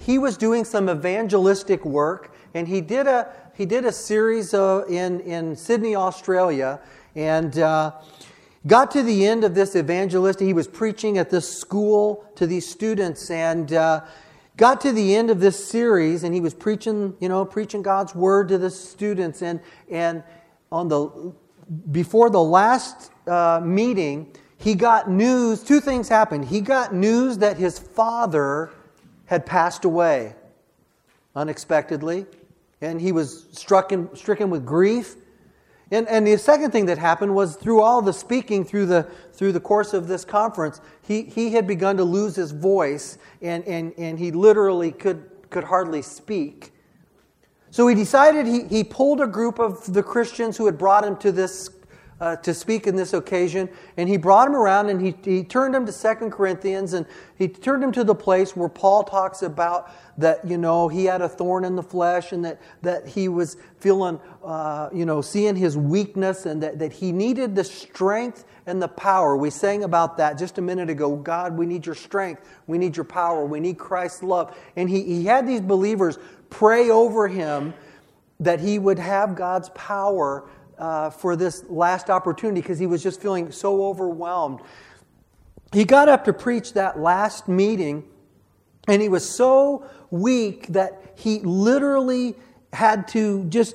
he was doing some evangelistic work, and he did a series in Sydney, Australia, and got to the end of this evangelist. He was preaching at this school to these students, and got to the end of this series, and he was preaching God's word to the students, and before the last meeting, he got news. Two things happened. He got news that his father had passed away unexpectedly, and he was stricken with grief. And the second thing that happened was through all the speaking through the course of this conference, he had begun to lose his voice, and he literally could hardly speak. So he decided he pulled a group of the Christians who had brought him to this to speak in this occasion, and he brought them around, and he turned them to 2 Corinthians, and he turned them to the place where Paul talks about that, he had a thorn in the flesh, and that he was feeling, seeing his weakness, and that he needed the strength and the power. We sang about that just a minute ago. God, we need your strength. We need your power. We need Christ's love. And he had these believers pray over him that he would have God's power for this last opportunity, because he was just feeling so overwhelmed. He got up to preach that last meeting, and he was so weak that he literally had to just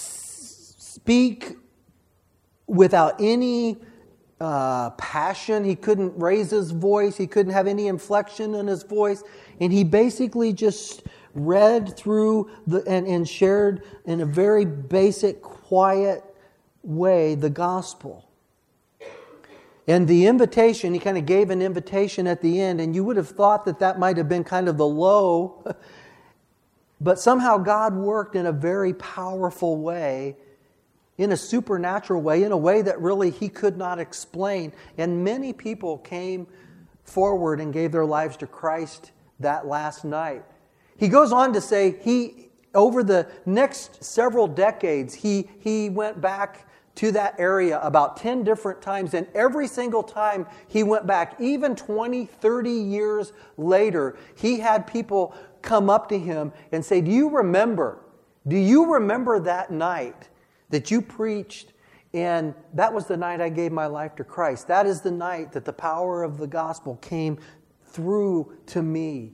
speak without any passion. He couldn't raise his voice. He couldn't have any inflection in his voice. And he basically just read through and shared in a very basic, quiet way the gospel. And the invitation, he kind of gave an invitation at the end, and you would have thought that might have been kind of the low, but somehow God worked in a very powerful way, in a supernatural way, in a way that really he could not explain. And many people came forward and gave their lives to Christ that last night. He goes on to say over the next several decades, he went back to that area about 10 different times, and every single time he went back, even 20, 30 years later, he had people come up to him and say, do you remember that night that you preached, and that was the night I gave my life to Christ. That is the night that the power of the gospel came through to me.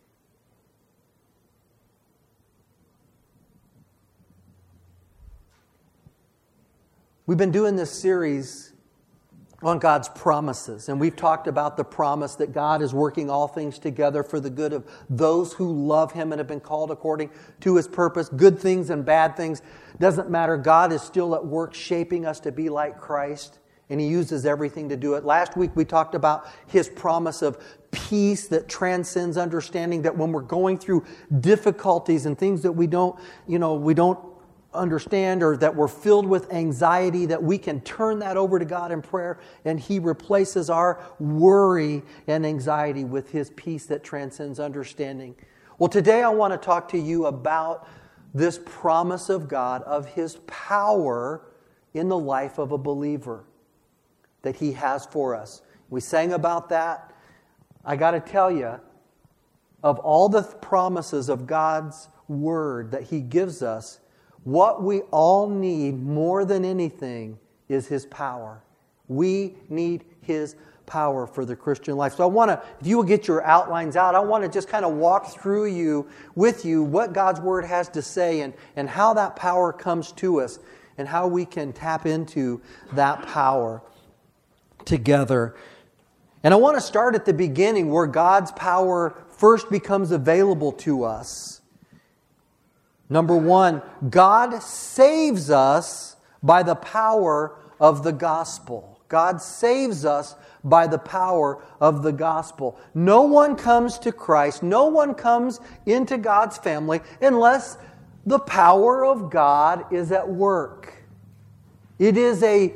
We've been doing this series on God's promises, and we've talked about the promise that God is working all things together for the good of those who love Him and have been called according to His purpose. Good things and bad things, doesn't matter. God is still at work shaping us to be like Christ, and He uses everything to do it. Last week we talked about His promise of peace that transcends understanding, that when we're going through difficulties and things that we don't understand, or that we're filled with anxiety, that we can turn that over to God in prayer, and He replaces our worry and anxiety with His peace that transcends understanding. Well, today I want to talk to you about this promise of God, of His power in the life of a believer that He has for us. We sang about that. I got to tell you, of all the promises of God's Word that He gives us, what we all need more than anything is His power. We need His power for the Christian life. So I want to, if you will get your outlines out, I want to just kind of walk through with you what God's Word has to say, and how that power comes to us, and how we can tap into that power together. And I want to start at the beginning, where God's power first becomes available to us. Number one, God saves us by the power of the gospel. God saves us by the power of the gospel. No one comes to Christ, no one comes into God's family unless the power of God is at work. It is an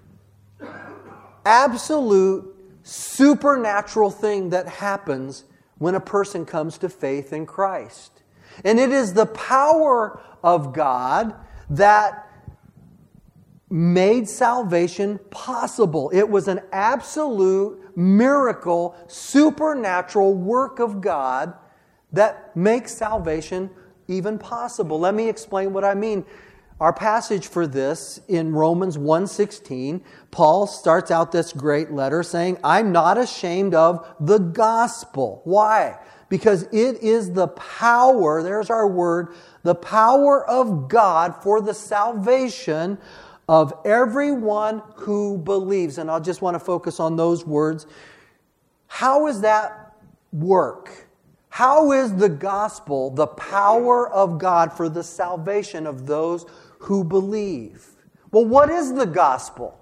absolute supernatural thing that happens when a person comes to faith in Christ. And it is the power of God that made salvation possible. It was an absolute miracle, supernatural work of God that makes salvation even possible. Let me explain what I mean. Our passage for this in Romans 1:16, Paul starts out this great letter saying, I'm not ashamed of the gospel. Why? Because it is the power, there's our word, the power of God for the salvation of everyone who believes. And I just want to focus on those words. How does that work? How is the gospel the power of God for the salvation of those who believe? Well, what is the gospel?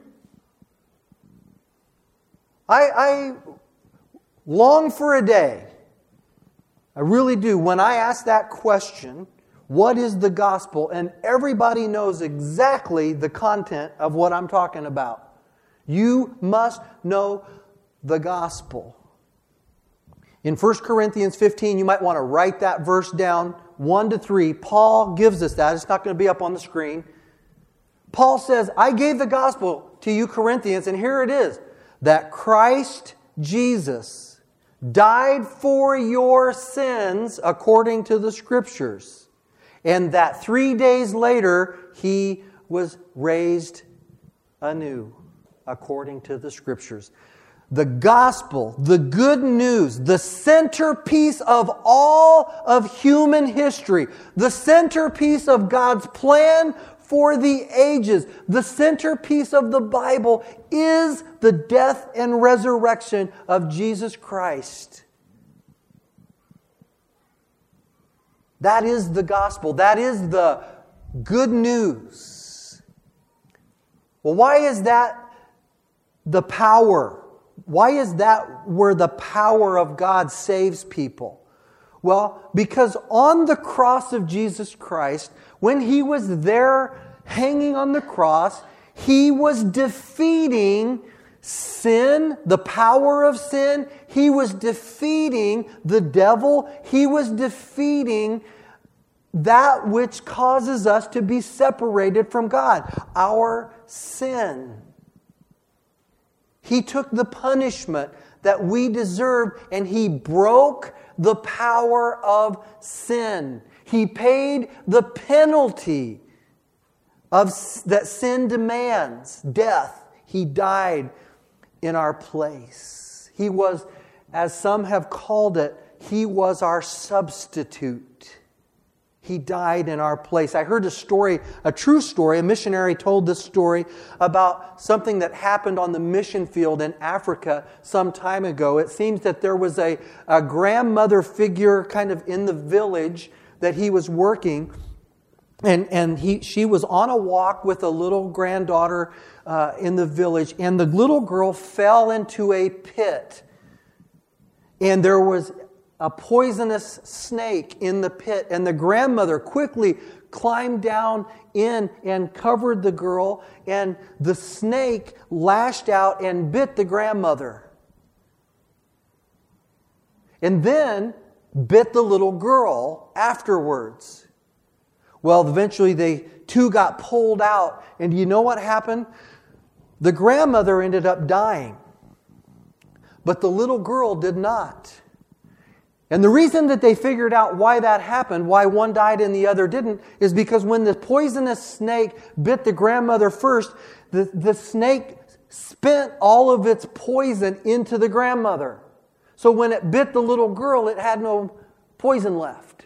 I long for a day, I really do, when I ask that question, what is the gospel? And everybody knows exactly the content of what I'm talking about. You must know the gospel. In 1 Corinthians 15, you might want to write that verse down, 1-3. Paul gives us that. It's not going to be up on the screen. Paul says, I gave the gospel to you Corinthians, and here it is, that Christ Jesus died for your sins according to the Scriptures, and that 3 days later He was raised anew according to the Scriptures. The gospel, the good news, the centerpiece of all of human history, the centerpiece of God's plan for the ages, the centerpiece of the Bible is the death and resurrection of Jesus Christ. That is the gospel. That is the good news. Well, why is that the power? Why is that where the power of God saves people? Well, because on the cross of Jesus Christ, when He was there hanging on the cross, He was defeating sin, the power of sin. He was defeating the devil. He was defeating that which causes us to be separated from God, our sin. He took the punishment that we deserved and He broke the power of sin. He paid the penalty that sin demands, death. He died in our place. He was, as some have called it, He was our substitute. He died in our place. I heard a story, a true story. A missionary told this story about something that happened on the mission field in Africa some time ago. It seems that there was a grandmother figure kind of in the village that he was working. And she was on a walk with a little granddaughter in the village. And the little girl fell into a pit. And there was a poisonous snake in the pit, and the grandmother quickly climbed down in and covered the girl, and the snake lashed out and bit the grandmother. And then bit the little girl afterwards. Well, eventually they two got pulled out, and do you know what happened? The grandmother ended up dying, but the little girl did not. And the reason that they figured out why that happened, why one died and the other didn't, is because when the poisonous snake bit the grandmother first, the snake spent all of its poison into the grandmother. So when it bit the little girl, it had no poison left.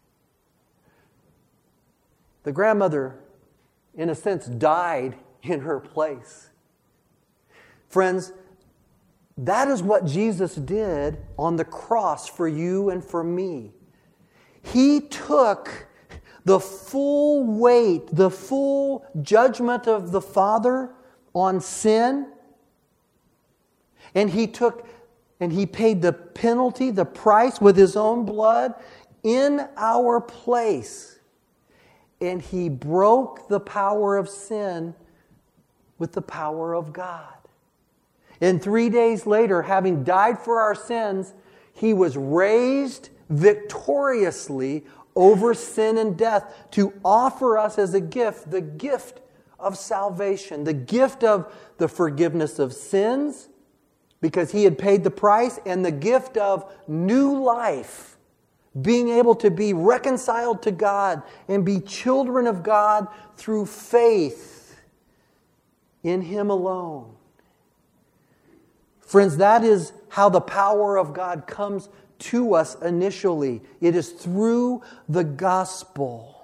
The grandmother, in a sense, died in her place. Friends, that is what Jesus did on the cross for you and for me. He took the full weight, the full judgment of the Father on sin, and He paid the penalty, the price with His own blood in our place. And He broke the power of sin with the power of God. And 3 days later, having died for our sins, He was raised victoriously over sin and death to offer us as a gift the gift of salvation, the gift of the forgiveness of sins, because He had paid the price, and the gift of new life being able to be reconciled to God and be children of God through faith in Him alone. Friends, that is how the power of God comes to us initially. It is through the gospel.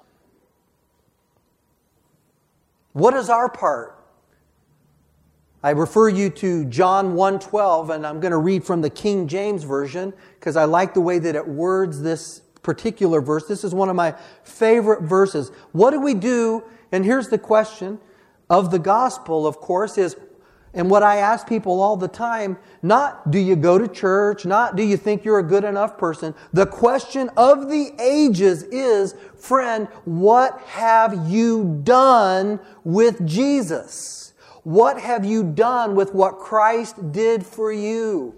What is our part? I refer you to John 1:12, and I'm going to read from the King James Version because I like the way that it words this particular verse. This is one of my favorite verses. What do we do? And here's the question of the gospel, of course, is, and what I ask people all the time, not do you go to church, not do you think you're a good enough person. The question of the ages is, friend, what have you done with Jesus? What have you done with what Christ did for you?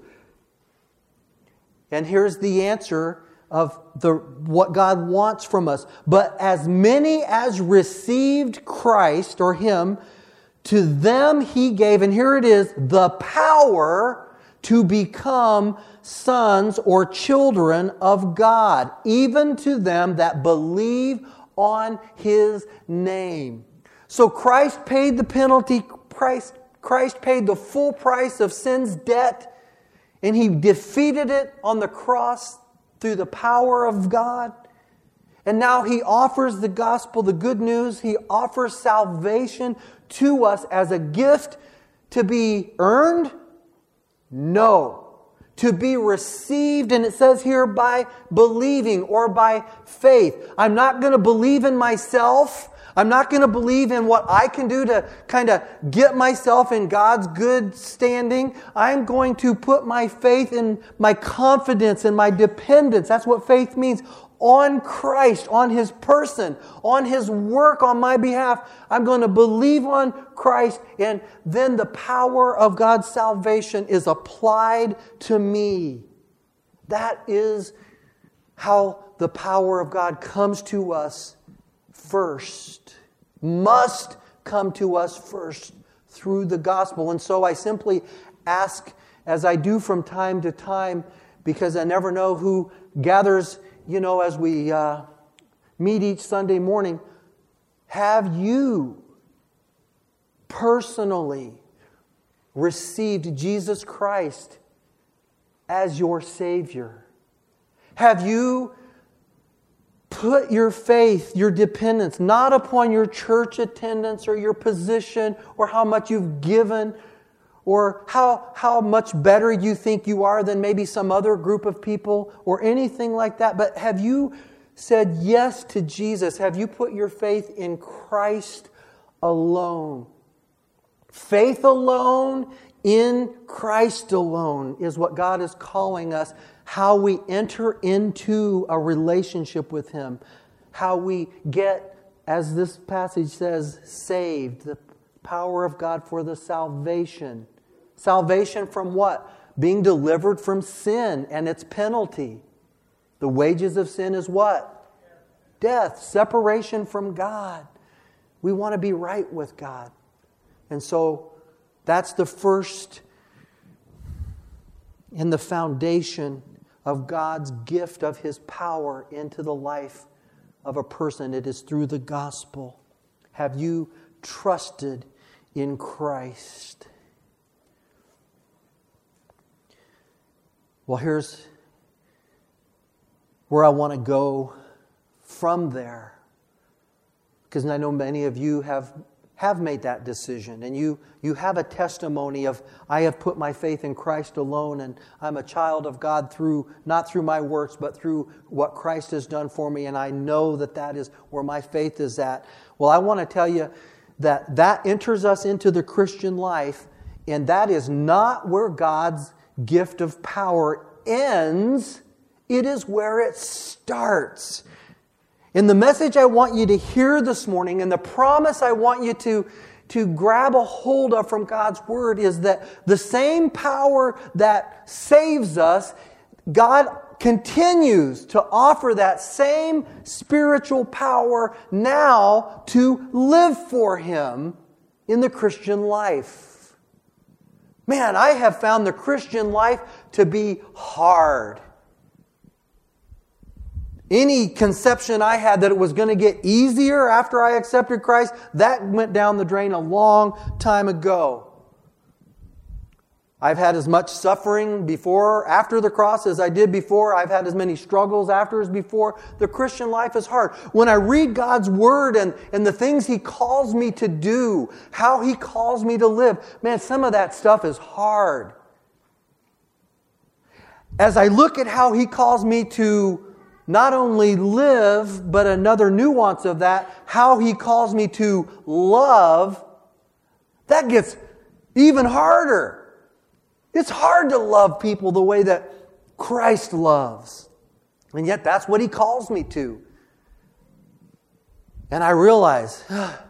And here's the answer of what God wants from us. But as many as received Christ or Him, to them He gave, and here it is, the power to become sons or children of God, even to them that believe on His name. So Christ paid the penalty. Christ paid the full price of sin's debt, and He defeated it on the cross through the power of God. And now He offers the gospel, the good news. He offers salvation to us as a gift to be earned? No. To be received, and it says here, by believing or by faith. I'm not going to believe in myself. I'm not going to believe in what I can do to kind of get myself in God's good standing. I'm going to put my faith and my confidence and my dependence. That's what faith means. On Christ, on His person, on His work on my behalf. I'm going to believe on Christ, and then the power of God's salvation is applied to me. That is how the power of God comes to us first. Must come to us first through the gospel. And so I simply ask, as I do from time to time, because I never know who gathers, as we meet each Sunday morning, have you personally received Jesus Christ as your Savior? Have you put your faith, your dependence, not upon your church attendance or your position or how much you've given or how much better you think you are than maybe some other group of people or anything like that, but have you said yes to Jesus? Have you put your faith in Christ alone? Faith alone in Christ alone is what God is calling us. How we enter into a relationship with Him. How we get, as this passage says, saved. The power of God for the salvation. Salvation from what? Being delivered from sin and its penalty. The wages of sin is what? Death. Separation from God. We want to be right with God. And so that's the first and the foundation of God's gift of His power into the life of a person. It is through the gospel. Have you trusted in Christ? Well, here's where I want to go from there. Because I know many of you have made that decision, and you have a testimony of, I have put my faith in Christ alone, and I'm a child of God not through my works, but through what Christ has done for me, and I know that is where my faith is at. Well, I want to tell you that enters us into the Christian life, and that is not where God's gift of power ends. It is where it starts. And the message I want you to hear this morning, and the promise I want you to grab a hold of from God's Word, is that the same power that saves us, God continues to offer that same spiritual power now to live for Him in the Christian life. Man, I have found the Christian life to be hard. Any conception I had that it was going to get easier after I accepted Christ, that went down the drain a long time ago. I've had as much suffering before, after the cross as I did before. I've had as many struggles after as before. The Christian life is hard. When I read God's Word and the things He calls me to do, how He calls me to live, man, some of that stuff is hard. As I look at how He calls me to not only live, but another nuance of that, how He calls me to love, that gets even harder. It's hard to love people the way that Christ loves. And yet that's what He calls me to. And I realize,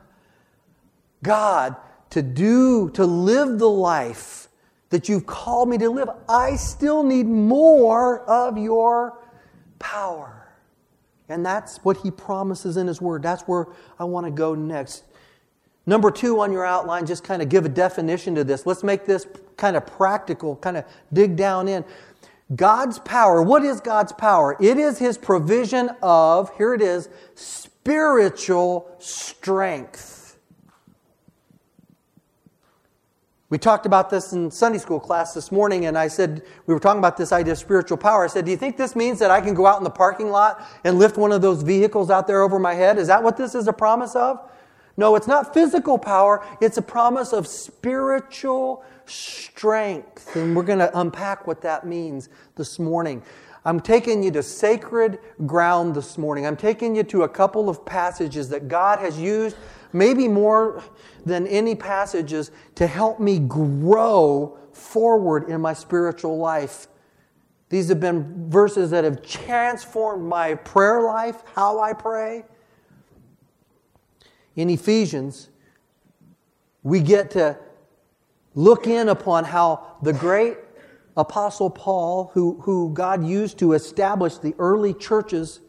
God, to live the life that You've called me to live, I still need more of Your power. And that's what He promises in His Word. That's where I want to go next. Number 2 on your outline, just kind of give a definition to this. Let's make this kind of practical, kind of dig down in. God's power. What is God's power? It is His provision of, here it is, spiritual strength. We talked about this in Sunday school class this morning, and I said, we were talking about this idea of spiritual power. I said, do you think this means that I can go out in the parking lot and lift one of those vehicles out there over my head? Is that what this is a promise of? No, it's not physical power. It's a promise of spiritual strength. And we're going to unpack what that means this morning. I'm taking you to sacred ground this morning. I'm taking you to a couple of passages that God has used, maybe more than any passages, to help me grow forward in my spiritual life. These have been verses that have transformed my prayer life, how I pray. In Ephesians, we get to look in upon how the great Apostle Paul, who God used to establish the early churches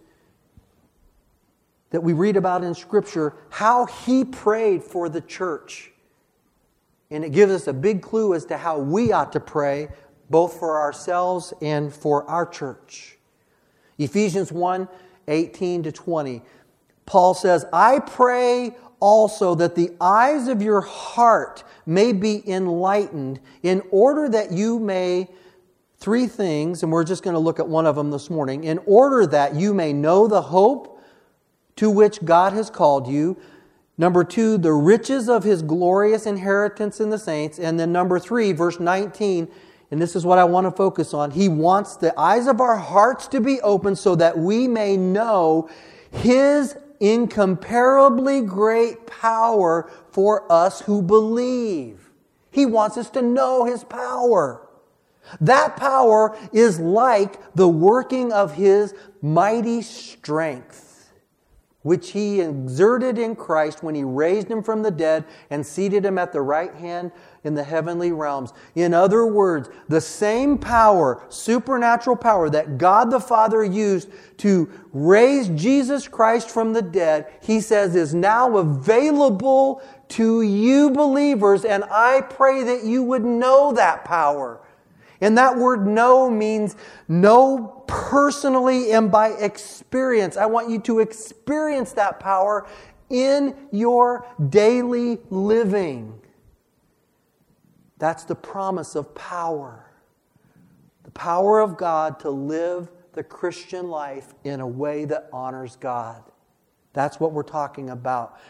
that we read about in Scripture, how he prayed for the church. And it gives us a big clue as to how we ought to pray, both for ourselves and for our church. Ephesians 1:18-20. Paul says, I pray also that the eyes of your heart may be enlightened, in order that you may, 3 things, and we're just going to look at one of them this morning, in order that you may know the hope to which God has called you. Number 2, the riches of His glorious inheritance in the saints. And then number 3, verse 19, and this is what I want to focus on. He wants the eyes of our hearts to be open so that we may know His incomparably great power for us who believe. He wants us to know His power. That power is like the working of His mighty strength, which He exerted in Christ when He raised Him from the dead and seated Him at the right hand in the heavenly realms. In other words, the same power, supernatural power that God the Father used to raise Jesus Christ from the dead, He says is now available to you believers, and I pray that you would know that power. And that word know means know personally and by experience. I want you to experience that power in your daily living. That's the promise of power. The power of God to live the Christian life in a way that honors God. That's what we're talking about.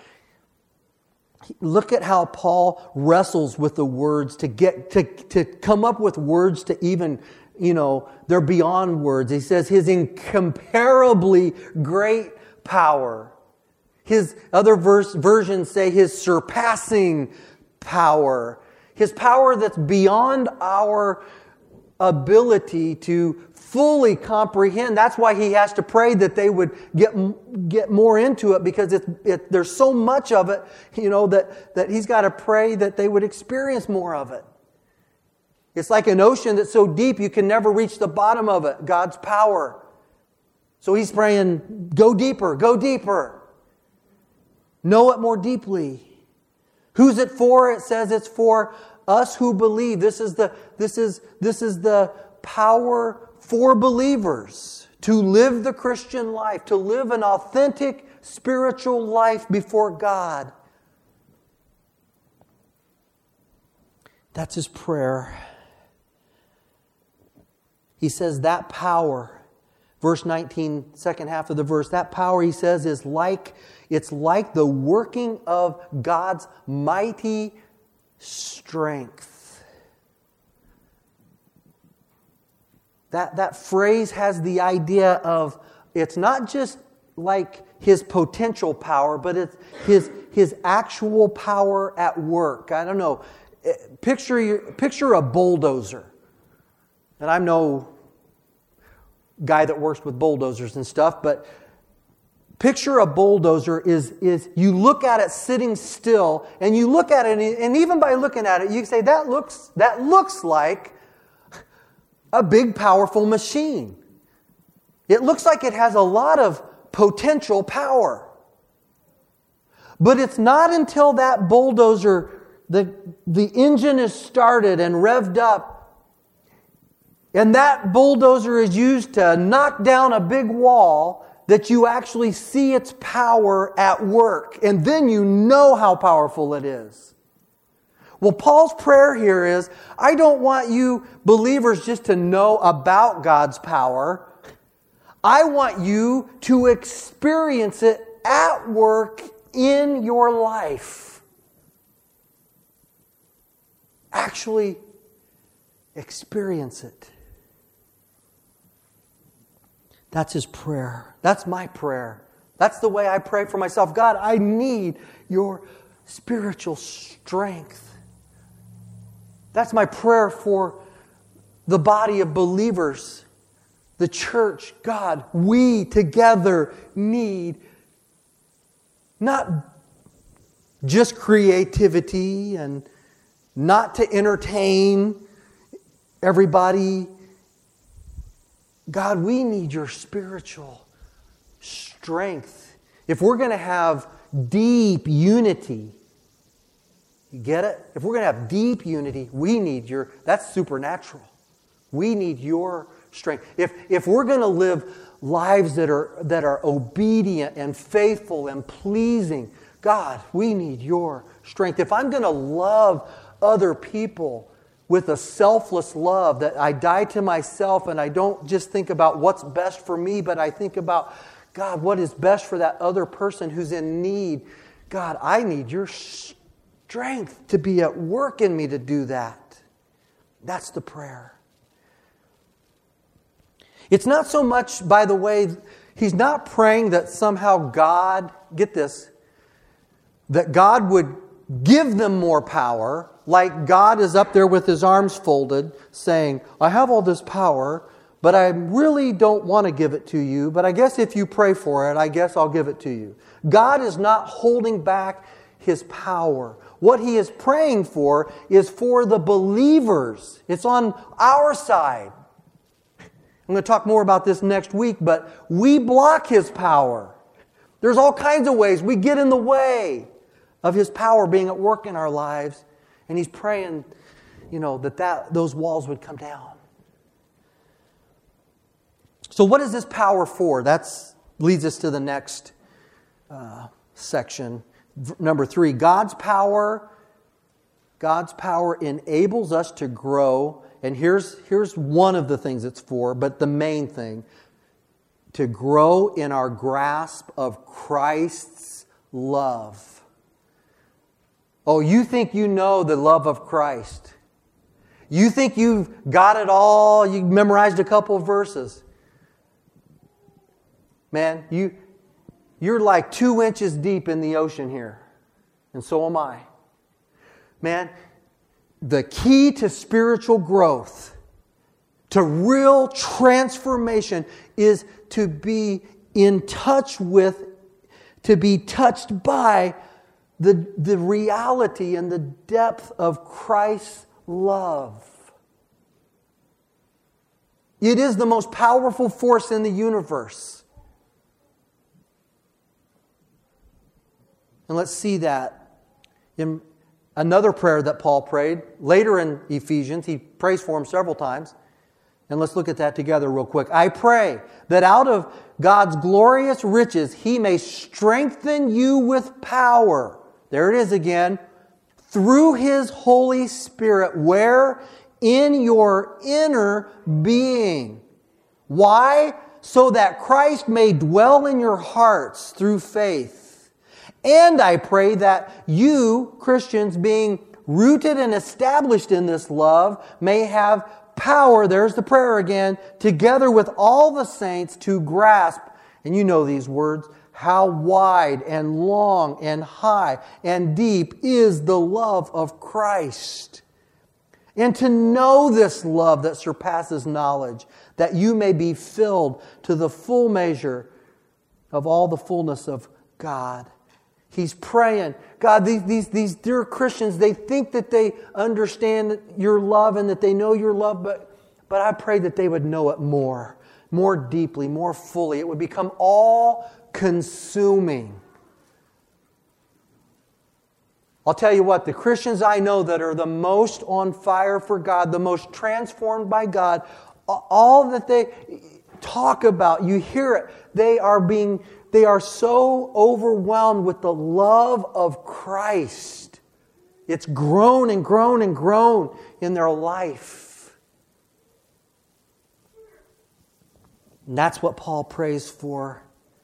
Look at how Paul wrestles with the words to come up with words to even, they're beyond words. He says His incomparably great power. His other versions say His surpassing power. His power that's beyond our ability to fully comprehend. That's why he has to pray that they would get more into it, because there's so much of it, that he's got to pray that they would experience more of it. It's like an ocean that's so deep you can never reach the bottom of it, God's power. So he's praying, go deeper, go deeper. Know it more deeply. Who's it for? It says it's for us who believe. This is the power for believers to live the Christian life, to live an authentic spiritual life before God. That's his prayer. He says that power, verse 19, second half of the verse, that power, he says, it's like the working of God's mighty strength. That phrase has the idea of, it's not just like his potential power, but it's his actual power at work. I don't know. Picture a bulldozer. And I'm no guy that works with bulldozers and stuff, but picture a bulldozer is you look at it sitting still, and you look at it, and even by looking at it, you say, that looks like a big, powerful machine. It looks like it has a lot of potential power. But it's not until that bulldozer, the engine is started and revved up, and that bulldozer is used to knock down a big wall, that you actually see its power at work. And then you know how powerful it is. Well, Paul's prayer here is, I don't want you believers just to know about God's power. I want you to experience it at work in your life. Actually experience it. That's his prayer. That's my prayer. That's the way I pray for myself. God, I need your spiritual strength. That's my prayer for the body of believers, the church. God, we together need not just creativity and not to entertain everybody. God, we need your spiritual strength. If we're going to have deep unity, you get it? If we're going to have deep unity, we need that's supernatural. We need your strength. If we're going to live lives that are obedient and faithful and pleasing, God, we need your strength. If I'm going to love other people with a selfless love, that I die to myself and I don't just think about what's best for me, but I think about, God, what is best for that other person who's in need. God, I need your strength to be at work in me to do that. That's the prayer. It's not so much, by the way, he's not praying that somehow God, get this, that God would give them more power, like God is up there with his arms folded, saying, I have all this power, but I really don't want to give it to you, but I guess if you pray for it, I guess I'll give it to you. God is not holding back his power. What he is praying for is for the believers. It's on our side. I'm going to talk more about this next week, but we block his power. There's all kinds of ways we get in the way of his power being at work in our lives. And he's praying, that those walls would come down. So what is this power for? That leads us to the next section. Number 3, God's power enables us to grow. And here's one of the things it's for, but the main thing, to grow in our grasp of Christ's love. Oh, you think you know the love of Christ. You think you've got it all. You memorized a couple of verses. Man, you're like 2 inches deep in the ocean here. And so am I. Man, the key to spiritual growth, to real transformation, is to be in touch with, to be touched by the reality and the depth of Christ's love. It is the most powerful force in the universe. And let's see that in another prayer that Paul prayed later in Ephesians. He prays for him several times. And let's look at that together real quick. I pray that out of God's glorious riches, He may strengthen you with power. There it is again. Through His Holy Spirit, where in your inner being. Why? So that Christ may dwell in your hearts through faith. And I pray that you, Christians, being rooted and established in this love, may have power, there's the prayer again, together with all the saints to grasp, and you know these words, how wide and long and high and deep is the love of Christ. And to know this love that surpasses knowledge, that you may be filled to the full measure of all the fullness of God. He's praying, God, these dear Christians, they think that they understand your love and that they know your love, but I pray that they would know it more deeply, more fully. It would become all-consuming. I'll tell you what, the Christians I know that are the most on fire for God, the most transformed by God, all that they talk about, you hear it, they are so overwhelmed with the love of Christ. It's grown and grown and grown in their life. And that's what Paul prays for.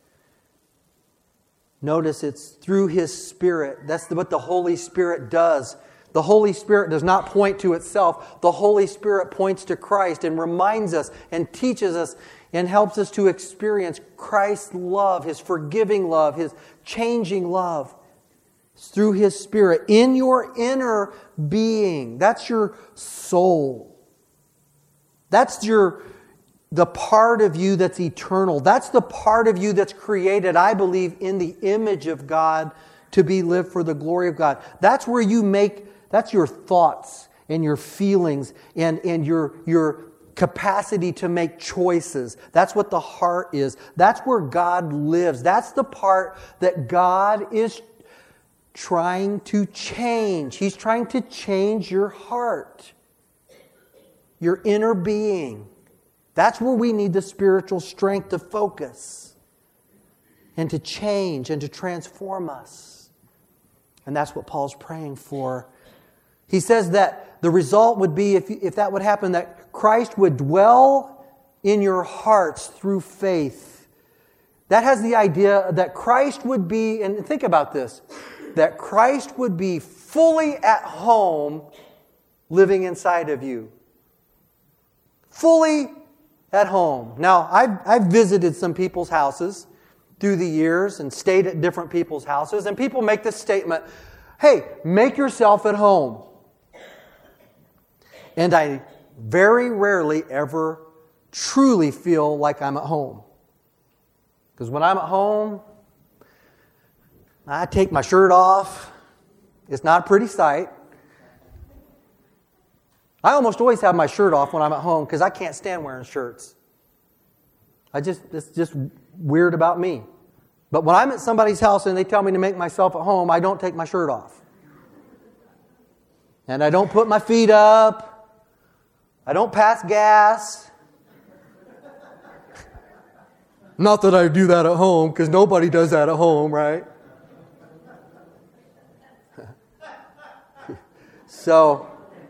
Notice it's through His Spirit. That's what the Holy Spirit does. The Holy Spirit does not point to itself. The Holy Spirit points to Christ and reminds us and teaches us and helps us to experience Christ's love, His forgiving love, His changing love. It's through His Spirit in your inner being. That's your soul. That's the part of you that's eternal. That's the part of you that's created, I believe, in the image of God to be lived for the glory of God. That's where that's your thoughts and your feelings and your capacity to make choices. That's what the heart is. That's where God lives. That's the part that God is trying to change. He's trying to change your heart, your inner being. That's where we need the spiritual strength to focus and to change and to transform us. And that's what Paul's praying for. He says that the result would be, if that would happen, that Christ would dwell in your hearts through faith. That has the idea that Christ would be, and think about this, that Christ would be fully at home living inside of you. Fully at home. Now, I've visited some people's houses through the years and stayed at different people's houses, and people make this statement, hey, make yourself at home. And I very rarely ever truly feel like I'm at home. Because when I'm at home, I take my shirt off. It's not a pretty sight. I almost always have my shirt off when I'm at home because I can't stand wearing shirts. It's just weird about me. But when I'm at somebody's house and they tell me to make myself at home, I don't take my shirt off. And I don't put my feet up. I don't pass gas. Not that I do that at home, because nobody does that at home, right? So,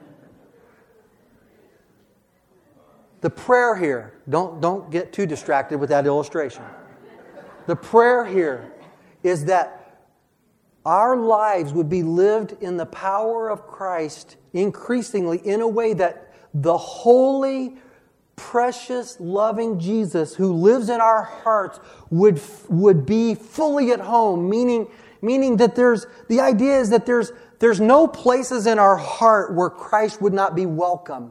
the prayer here, don't get too distracted with that illustration. The prayer here is that our lives would be lived in the power of Christ increasingly in a way that the holy, precious, loving Jesus who lives in our hearts would be fully at home, meaning that the idea is that there's no places in our heart where Christ would not be welcome.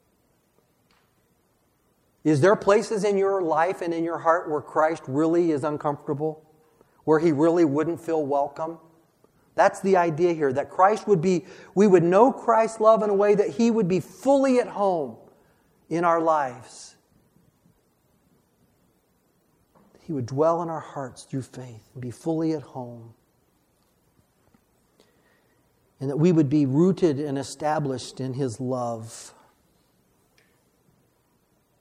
Is there places in your life and in your heart where Christ really is uncomfortable? Where He really wouldn't feel welcome? That's the idea here, that we would know Christ's love in a way that He would be fully at home in our lives. He would dwell in our hearts through faith and be fully at home. And that we would be rooted and established in His love.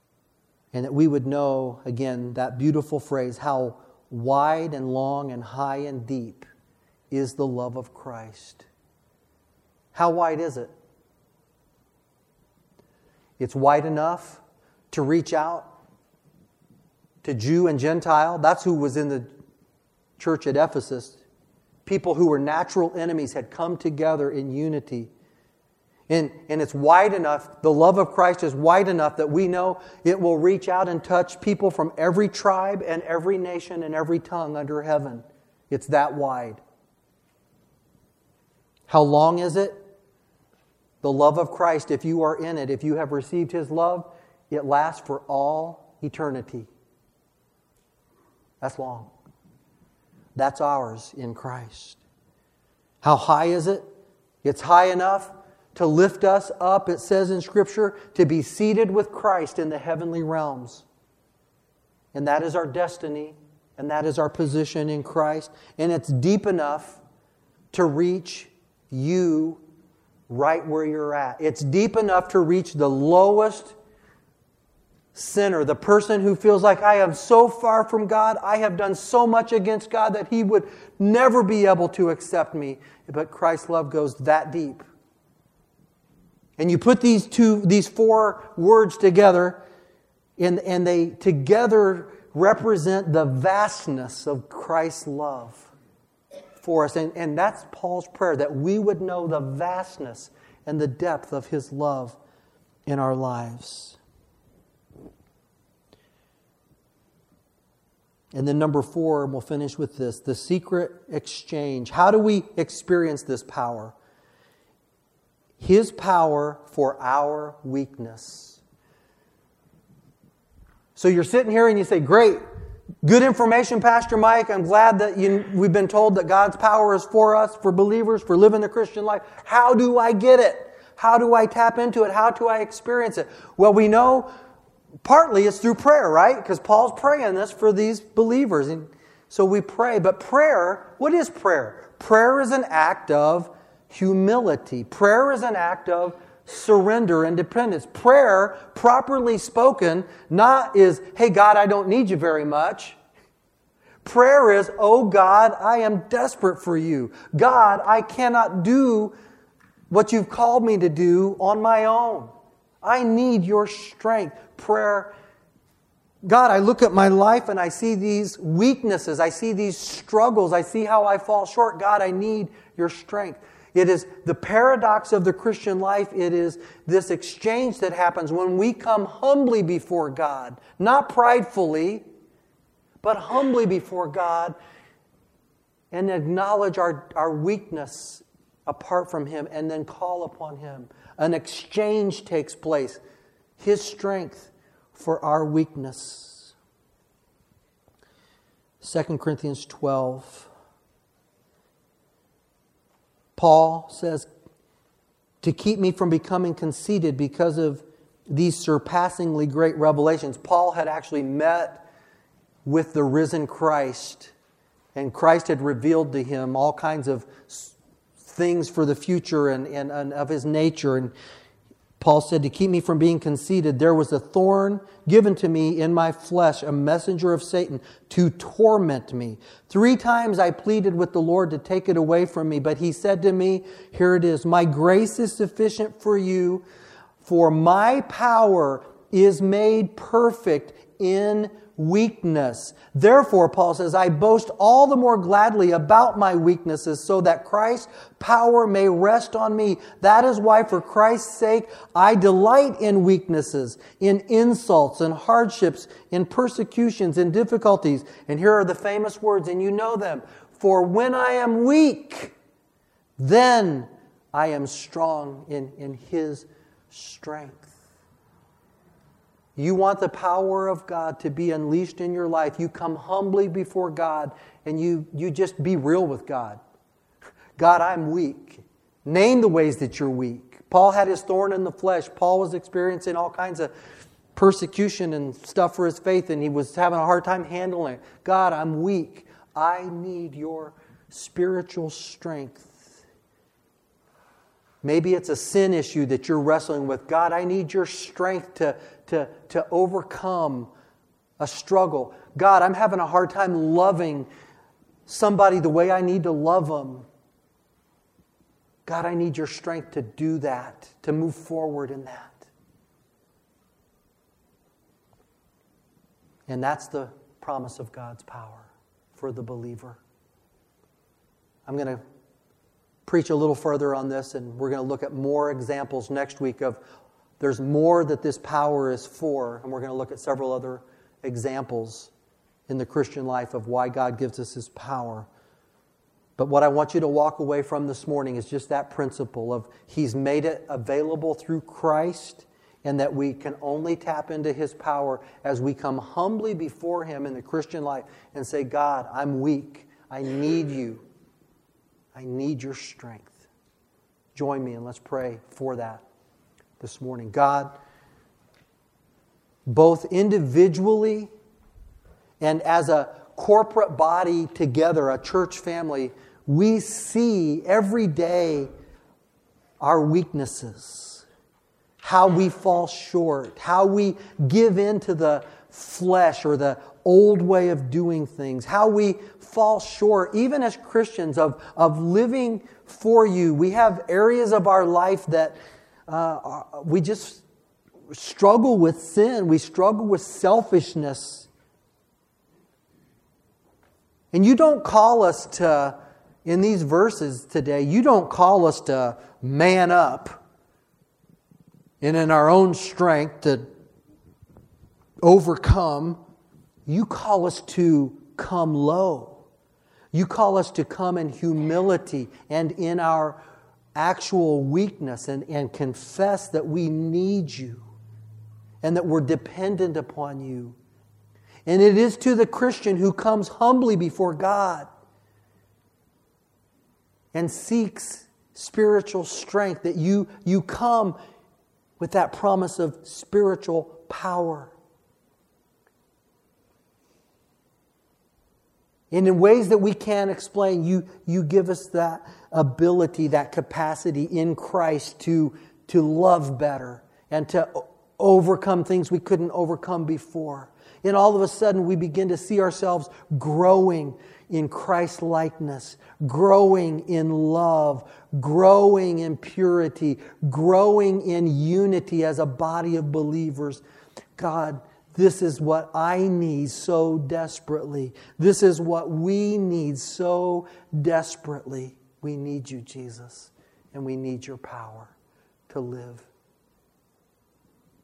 And that we would know, again, that beautiful phrase, how wide and long and high and deep is the love of Christ. How wide is it? It's wide enough to reach out to Jew and Gentile. That's who was in the church at Ephesus. People who were natural enemies had come together in unity. And it's wide enough, the love of Christ is wide enough that we know it will reach out and touch people from every tribe and every nation and every tongue under heaven. It's that wide. How long is it? The love of Christ, if you are in it, if you have received His love, it lasts for all eternity. That's long. That's ours in Christ. How high is it? It's high enough to lift us up, it says in Scripture, to be seated with Christ in the heavenly realms. And that is our destiny, and that is our position in Christ. And it's deep enough to reach you right where you're at. It's deep enough to reach the lowest sinner, the person who feels like, I am so far from God, I have done so much against God that He would never be able to accept me. But Christ's love goes that deep. And you put these four words together, and they together represent the vastness of Christ's love for us. And that's Paul's prayer, that we would know the vastness and the depth of His love in our lives. And then number 4, and we'll finish with this, the secret exchange. How do we experience this power? His power for our weakness. So you're sitting here and you say, great, good information, Pastor Mike. I'm glad that we've been told that God's power is for us, for believers, for living the Christian life. How do I get it? How do I tap into it? How do I experience it? Well, we know partly it's through prayer, right? Because Paul's praying this for these believers. And so we pray. But prayer, what is prayer? Prayer is an act of humility. Prayer is an act of surrender and dependence. Prayer, properly spoken, not is, hey God, I don't need you very much. Prayer is, oh God, I am desperate for you. God, I cannot do what you've called me to do on my own. I need your strength. Prayer, God, I look at my life and I see these weaknesses. I see these struggles. I see how I fall short. God, I need your strength. It is the paradox of the Christian life. It is this exchange that happens when we come humbly before God. Not pridefully, but humbly before God and acknowledge our weakness apart from Him and then call upon Him. An exchange takes place. His strength for our weakness. 2 Corinthians 12. Paul says, to keep me from becoming conceited because of these surpassingly great revelations. Paul had actually met with the risen Christ, and Christ had revealed to him all kinds of things for the future and of His nature. And Paul said, to keep me from being conceited, there was a thorn given to me in my flesh, a messenger of Satan, to torment me. 3 times I pleaded with the Lord to take it away from me, but He said to me, here it is, my grace is sufficient for you, for my power is made perfect in weakness. Therefore, Paul says, I boast all the more gladly about my weaknesses so that Christ's power may rest on me. That is why, for Christ's sake, I delight in weaknesses, in insults and hardships, in persecutions and difficulties. And here are the famous words, and you know them. For when I am weak, then I am strong in His strength. You want the power of God to be unleashed in your life. You come humbly before God and you just be real with God. God, I'm weak. Name the ways that you're weak. Paul had his thorn in the flesh. Paul was experiencing all kinds of persecution and stuff for his faith, and he was having a hard time handling it. God, I'm weak. I need your spiritual strength. Maybe it's a sin issue that you're wrestling with. God, I need your strength to overcome a struggle. God, I'm having a hard time loving somebody the way I need to love them. God, I need your strength to do that, to move forward in that. And that's the promise of God's power for the believer. I'm going to preach a little further on this, and we're going to look at more examples next week of there's more that this power is for, and we're going to look at several other examples in the Christian life of why God gives us His power. But what I want you to walk away from this morning is just that principle of He's made it available through Christ, and that we can only tap into His power as we come humbly before Him in the Christian life and say, God, I'm weak. I need you. I need your strength. Join me and let's pray for that this morning. God, both individually and as a corporate body together, a church family, we see every day our weaknesses, how we fall short, how we give in to the flesh or the old way of doing things, how we fall short, even as Christians, of living for you. We have areas of our life that we just struggle with sin. We struggle with selfishness. And you don't call us to, in these verses today, you don't call us to man up and in our own strength to overcome. You call us to come low. You call us to come in humility and in our actual weakness and confess that we need you and that we're dependent upon you. And it is to the Christian who comes humbly before God and seeks spiritual strength that you come with that promise of spiritual power. And in ways that we can't explain, you give us that ability, that capacity in Christ to love better and to overcome things we couldn't overcome before. And all of a sudden we begin to see ourselves growing in Christ-likeness, growing in love, growing in purity, growing in unity as a body of believers. God, this is what I need so desperately. This is what we need so desperately. We need you, Jesus, and we need your power to live